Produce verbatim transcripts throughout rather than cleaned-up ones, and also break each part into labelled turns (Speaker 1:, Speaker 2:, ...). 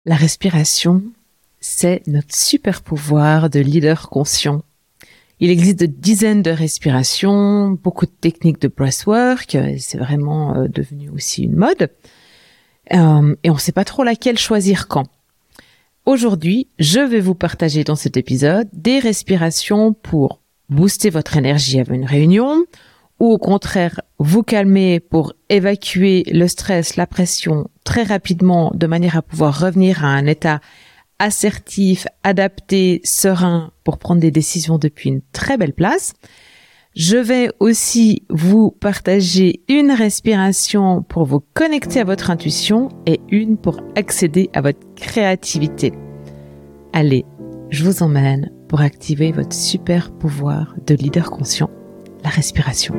Speaker 1: La respiration, c'est notre super pouvoir de leader conscient. Il existe de dizaines de respirations, beaucoup de techniques de breathwork, c'est vraiment euh, devenu aussi une mode. Euh, et on ne sait pas trop laquelle choisir quand. Aujourd'hui, je vais vous partager dans cet épisode des respirations pour booster votre énergie avant une réunion, ou au contraire, vous calmer pour évacuer le stress, la pression très rapidement de manière à pouvoir revenir à un état assertif, adapté, serein pour prendre des décisions depuis une très belle place. Je vais aussi vous partager une respiration pour vous connecter à votre intuition et une pour accéder à votre créativité. Allez, je vous emmène pour activer votre super pouvoir de leader conscient, la respiration.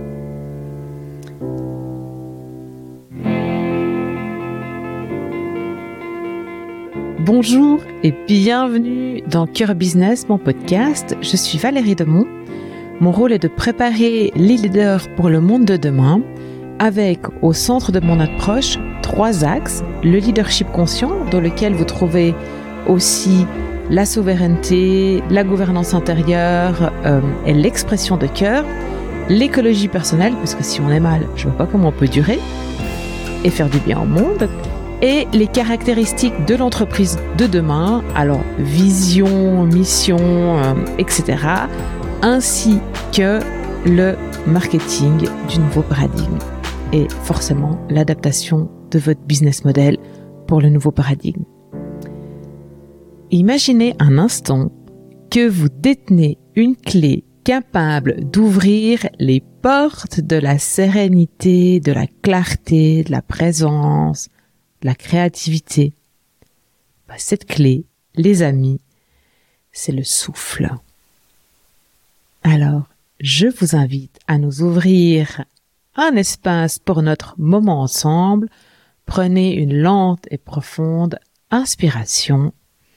Speaker 1: Bonjour et bienvenue dans Cœur Business, mon podcast. Je suis Valérie Demont. Mon rôle est de préparer les leaders pour le monde de demain avec au centre de mon approche trois axes. Le leadership conscient dans lequel vous trouvez aussi la souveraineté, la gouvernance intérieure euh, et l'expression de cœur. L'écologie personnelle, parce que si on est mal, je ne vois pas comment on peut durer et faire du bien au monde. Et les caractéristiques de l'entreprise de demain, alors vision, mission, euh, et cetera, ainsi que le marketing du nouveau paradigme et forcément l'adaptation de votre business model pour le nouveau paradigme. Imaginez un instant que vous détenez une clé capable d'ouvrir les portes de la sérénité, de la clarté, de la présence, de la créativité. Bah, cette clé, les amis, c'est le souffle. Alors, je vous invite à nous ouvrir un espace pour notre moment ensemble. Prenez une lente et profonde inspiration.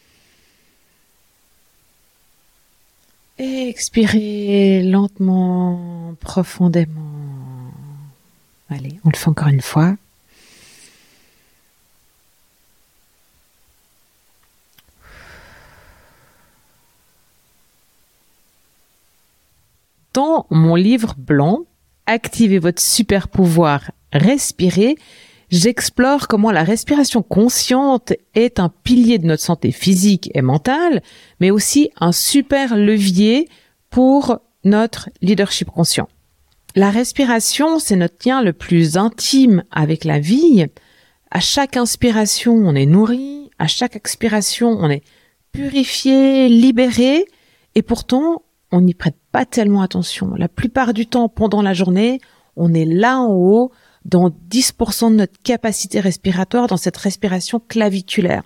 Speaker 1: Et expirez lentement, profondément. Allez, on le fait encore une fois. Dans mon livre blanc, Activez votre super pouvoir, respirer, j'explore comment la respiration consciente est un pilier de notre santé physique et mentale, mais aussi un super levier pour notre leadership conscient. La respiration, c'est notre lien le plus intime avec la vie. À chaque inspiration, on est nourri. À chaque expiration, on est purifié, libéré. Et pourtant, on n'y prête pas tellement attention. La plupart du temps, pendant la journée, on est là en haut, dans dix pour cent de notre capacité respiratoire, dans cette respiration claviculaire.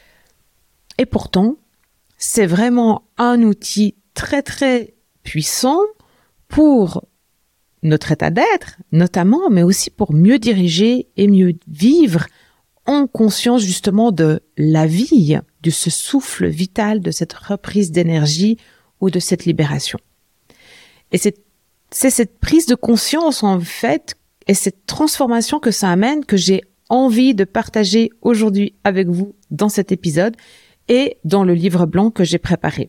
Speaker 1: Et pourtant, c'est vraiment un outil très très puissant pour notre état d'être, notamment, mais aussi pour mieux diriger et mieux vivre en conscience justement de la vie, de ce souffle vital, de cette reprise d'énergie ou de cette libération. Et c'est, c'est cette prise de conscience en fait et cette transformation que ça amène que j'ai envie de partager aujourd'hui avec vous dans cet épisode et dans le livre blanc que j'ai préparé.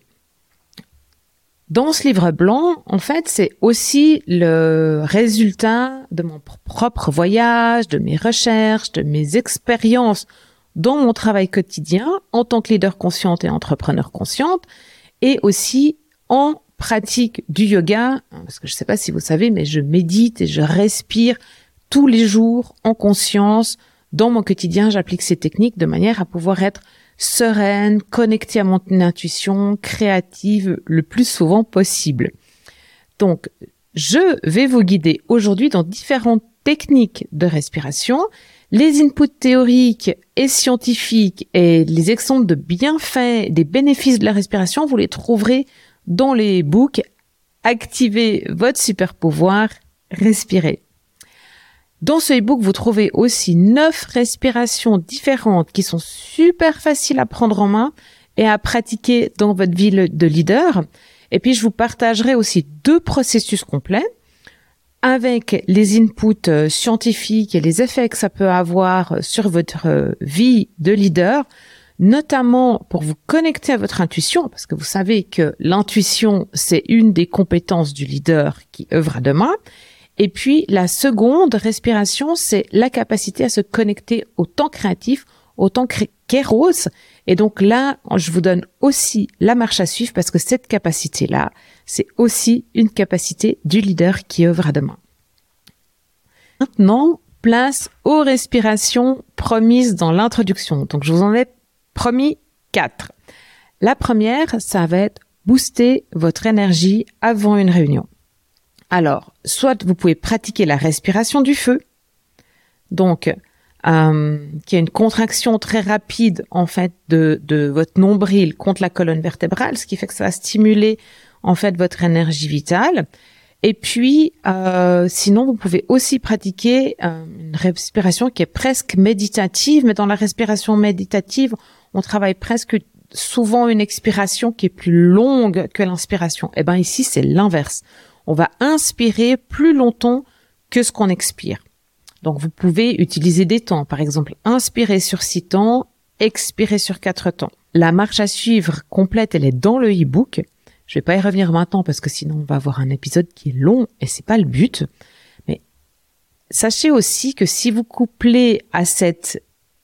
Speaker 1: Dans ce livre blanc, en fait, c'est aussi le résultat de mon propre voyage, de mes recherches, de mes expériences dans mon travail quotidien en tant que leader consciente et entrepreneur consciente, et aussi en pratique du yoga, parce que je ne sais pas si vous savez, mais je médite et je respire tous les jours en conscience. Dans mon quotidien, j'applique ces techniques de manière à pouvoir être sereine, connectée à mon intuition, créative le plus souvent possible. Donc, je vais vous guider aujourd'hui dans différentes techniques de respiration. Les inputs théoriques et scientifiques et les exemples de bienfaits, des bénéfices de la respiration, vous les trouverez dans les books. Activez votre super pouvoir, respirez. Dans ce e-book, vous trouvez aussi neuf respirations différentes qui sont super faciles à prendre en main et à pratiquer dans votre vie de leader. Et puis, je vous partagerai aussi deux processus complets avec les inputs scientifiques et les effets que ça peut avoir sur votre vie de leader notamment pour vous connecter à votre intuition, parce que vous savez que l'intuition, c'est une des compétences du leader qui œuvre à demain. Et puis, la seconde respiration, c'est la capacité à se connecter au temps créatif, au temps cré- kéros. Et donc là, je vous donne aussi la marche à suivre parce que cette capacité-là, c'est aussi une capacité du leader qui œuvre à demain. Maintenant, place aux respirations promises dans l'introduction. Donc, je vous en ai promis quatre. La première, ça va être booster votre énergie avant une réunion. Alors, soit vous pouvez pratiquer la respiration du feu, donc euh, qui est une contraction très rapide en fait de, de votre nombril contre la colonne vertébrale, ce qui fait que ça va stimuler en fait votre énergie vitale. Et puis, euh, sinon, vous pouvez aussi pratiquer euh, une respiration qui est presque méditative, mais dans la respiration méditative, on travaille presque souvent une expiration qui est plus longue que l'inspiration. Et ben ici, c'est l'inverse. On va inspirer plus longtemps que ce qu'on expire. Donc, vous pouvez utiliser des temps. Par exemple, inspirer sur six temps, expirer sur quatre temps. La marche à suivre complète, elle est dans le e-book. Je vais pas y revenir maintenant parce que sinon, on va avoir un épisode qui est long et c'est pas le but. Mais sachez aussi que si vous couplez à cette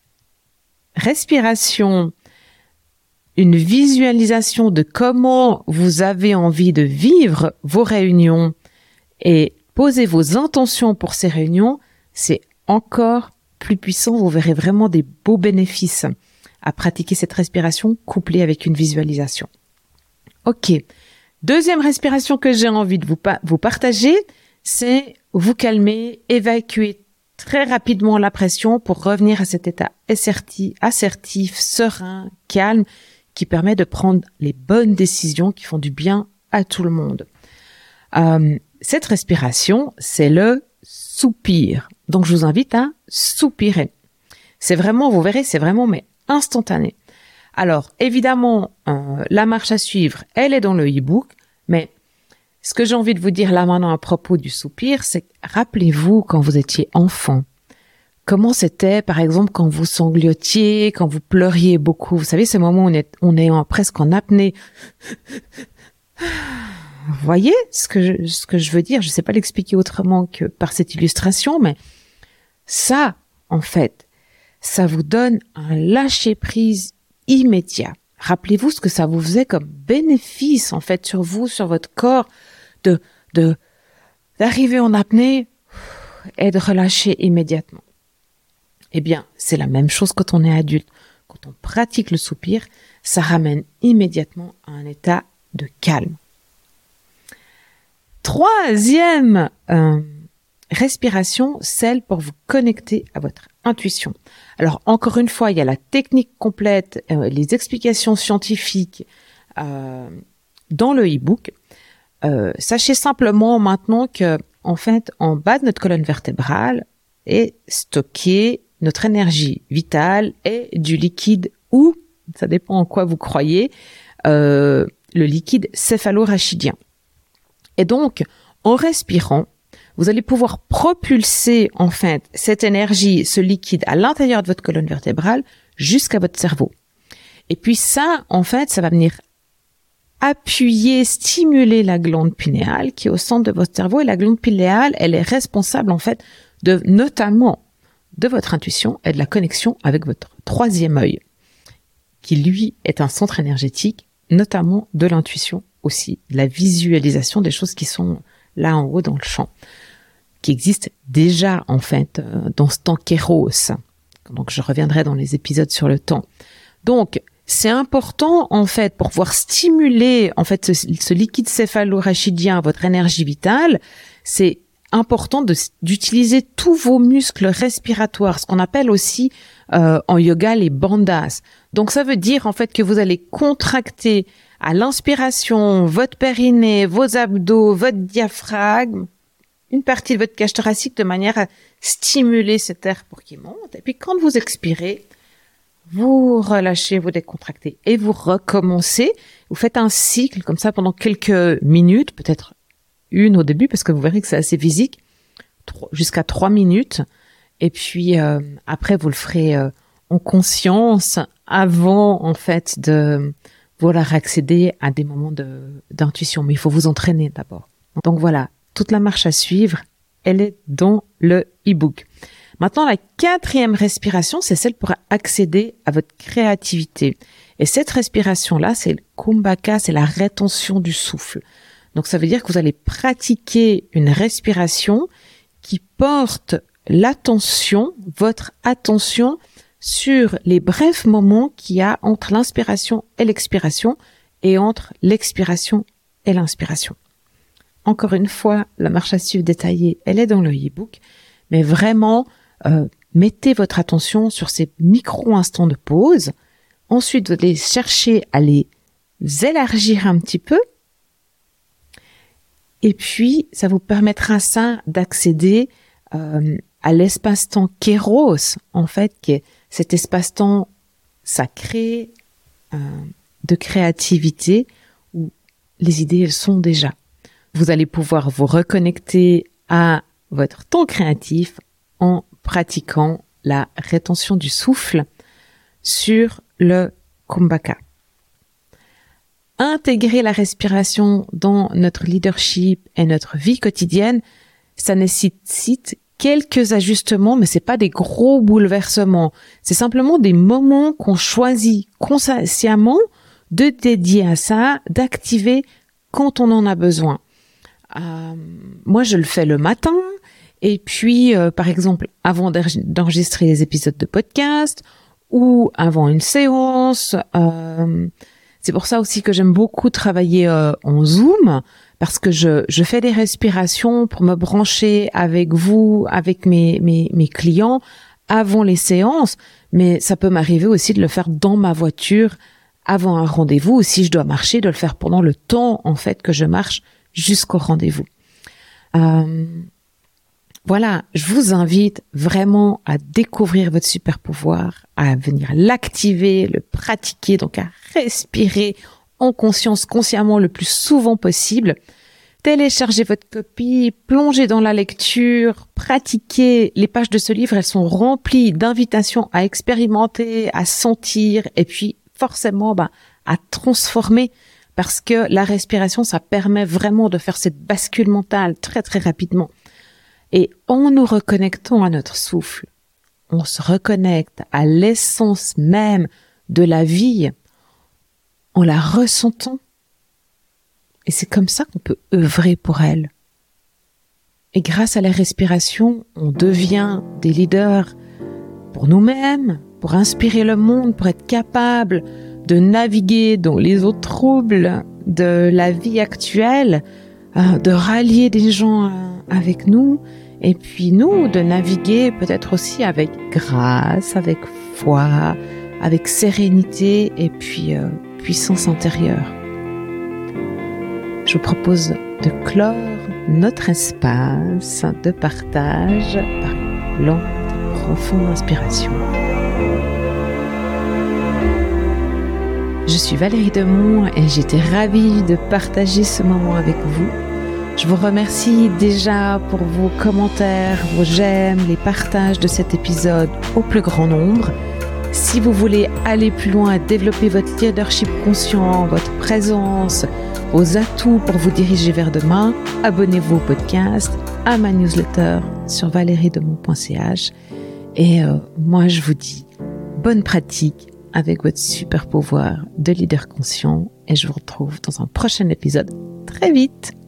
Speaker 1: respiration une visualisation de comment vous avez envie de vivre vos réunions et poser vos intentions pour ces réunions, c'est encore plus puissant. Vous verrez vraiment des beaux bénéfices à pratiquer cette respiration couplée avec une visualisation. Ok. Deuxième respiration que j'ai envie de vous, pa- vous partager, c'est vous calmer, évacuer très rapidement la pression pour revenir à cet état assertif, assertif, serein, calme, qui permet de prendre les bonnes décisions qui font du bien à tout le monde. Euh, cette respiration, c'est le soupir. Donc, je vous invite à soupirer. C'est vraiment, vous verrez, c'est vraiment mais instantané. Alors, évidemment, euh, la marche à suivre, elle est dans le e-book, mais ce que j'ai envie de vous dire là maintenant à propos du soupir, c'est rappelez-vous quand vous étiez enfant. Comment c'était, par exemple, quand vous sangliotiez, quand vous pleuriez beaucoup. Vous savez, ce moment où on est, on est en, presque en apnée. Vous voyez ce que je, ce que je veux dire? Je ne sais pas l'expliquer autrement que par cette illustration, mais ça, en fait, ça vous donne un lâcher-prise immédiat. Rappelez-vous ce que ça vous faisait comme bénéfice, en fait, sur vous, sur votre corps, de, de, d'arriver en apnée et de relâcher immédiatement. Eh bien, c'est la même chose quand on est adulte. Quand on pratique le soupir, ça ramène immédiatement à un état de calme. Troisième euh, respiration, celle pour vous connecter à votre intuition. Alors, encore une fois, il y a la technique complète, euh, les explications scientifiques euh, dans le e-book. Euh, sachez simplement maintenant que, en fait, en bas de notre colonne vertébrale est stocké notre énergie vitale et du liquide ou, ça dépend en quoi vous croyez, euh, le liquide céphalorachidien. Et donc, en respirant, vous allez pouvoir propulser en fait cette énergie, ce liquide à l'intérieur de votre colonne vertébrale jusqu'à votre cerveau. Et puis ça, en fait, ça va venir appuyer, stimuler la glande pinéale qui est au centre de votre cerveau. Et la glande pinéale, elle est responsable en fait de notamment de votre intuition et de la connexion avec votre troisième œil, qui lui est un centre énergétique, notamment de l'intuition aussi, de la visualisation des choses qui sont là en haut dans le champ, qui existent déjà en fait dans ce temps kéros. Donc je reviendrai dans les épisodes sur le temps. Donc c'est important en fait pour pouvoir stimuler en fait ce, ce liquide céphalorachidien, votre énergie vitale, c'est important de, d'utiliser tous vos muscles respiratoires, ce qu'on appelle aussi euh, en yoga les bandhas. Donc ça veut dire en fait que vous allez contracter à l'inspiration votre périnée, vos abdos, votre diaphragme, une partie de votre cage thoracique de manière à stimuler cet air pour qu'il monte. Et puis quand vous expirez, vous relâchez, vous décontractez et vous recommencez. Vous faites un cycle comme ça pendant quelques minutes, peut-être une au début parce que vous verrez que c'est assez physique, jusqu'à trois minutes. Et puis euh, après, vous le ferez euh, en conscience avant, en fait, de vouloir accéder à des moments de, d'intuition. Mais il faut vous entraîner d'abord. Donc voilà, toute la marche à suivre, elle est dans le e-book. Maintenant, la quatrième respiration, c'est celle pour accéder à votre créativité. Et cette respiration-là, c'est le Kumbhaka, c'est la rétention du souffle. Donc ça veut dire que vous allez pratiquer une respiration qui porte l'attention, votre attention, sur les brefs moments qu'il y a entre l'inspiration et l'expiration et entre l'expiration et l'inspiration. Encore une fois, la marche à suivre détaillée, elle est dans le e-book, mais vraiment, euh, mettez votre attention sur ces micro-instants de pause. Ensuite, vous allez chercher à les élargir un petit peu. Et puis, ça vous permettra ça d'accéder euh, à l'espace-temps Kairos, en fait, qui est cet espace-temps sacré euh, de créativité où les idées, elles sont déjà. Vous allez pouvoir vous reconnecter à votre temps créatif en pratiquant la rétention du souffle sur le Kumbhaka. Intégrer la respiration dans notre leadership et notre vie quotidienne, ça nécessite quelques ajustements, mais c'est pas des gros bouleversements. C'est simplement des moments qu'on choisit consciemment de dédier à ça, d'activer quand on en a besoin. Euh, moi, je le fais le matin, et puis, euh, par exemple, avant d'enregistrer les épisodes de podcast ou avant une séance. Euh, c'est pour ça aussi que j'aime beaucoup travailler euh, en Zoom, parce que je, je fais des respirations pour me brancher avec vous, avec mes, mes, mes clients avant les séances, mais ça peut m'arriver aussi de le faire dans ma voiture avant un rendez-vous, ou si je dois marcher, de le faire pendant le temps, en fait, que je marche jusqu'au rendez-vous. Euh, voilà, je vous invite vraiment à découvrir votre super pouvoir, à venir l'activer, le pratiquer, donc à respirer en conscience, consciemment le plus souvent possible. Téléchargez votre copie, plongez dans la lecture, pratiquez. Les pages de ce livre, elles sont remplies d'invitations à expérimenter, à sentir, et puis forcément bah, à transformer, parce que la respiration, ça permet vraiment de faire cette bascule mentale très très rapidement. Et en nous reconnectant à notre souffle, on se reconnecte à l'essence même de la vie, en la ressentant. Et c'est comme ça qu'on peut œuvrer pour elle. Et grâce à la respiration, on devient des leaders pour nous-mêmes, pour inspirer le monde, pour être capable de naviguer dans les eaux troubles de la vie actuelle, euh, de rallier des gens euh, avec nous, et puis nous, de naviguer peut-être aussi avec grâce, avec foi, avec sérénité et puis euh, puissance intérieure. Je vous propose de clore notre espace de partage par une lente, profonde inspiration. Je suis Valérie Demont et j'étais ravie de partager ce moment avec vous. Je vous remercie déjà pour vos commentaires, vos j'aime, les partages de cet épisode au plus grand nombre. Si vous voulez aller plus loin, développer votre leadership conscient, votre présence, vos atouts pour vous diriger vers demain, abonnez-vous au podcast, à ma newsletter sur valeriedemont point c h. Et euh, moi, je vous dis bonne pratique avec votre super pouvoir de leader conscient et je vous retrouve dans un prochain épisode très vite.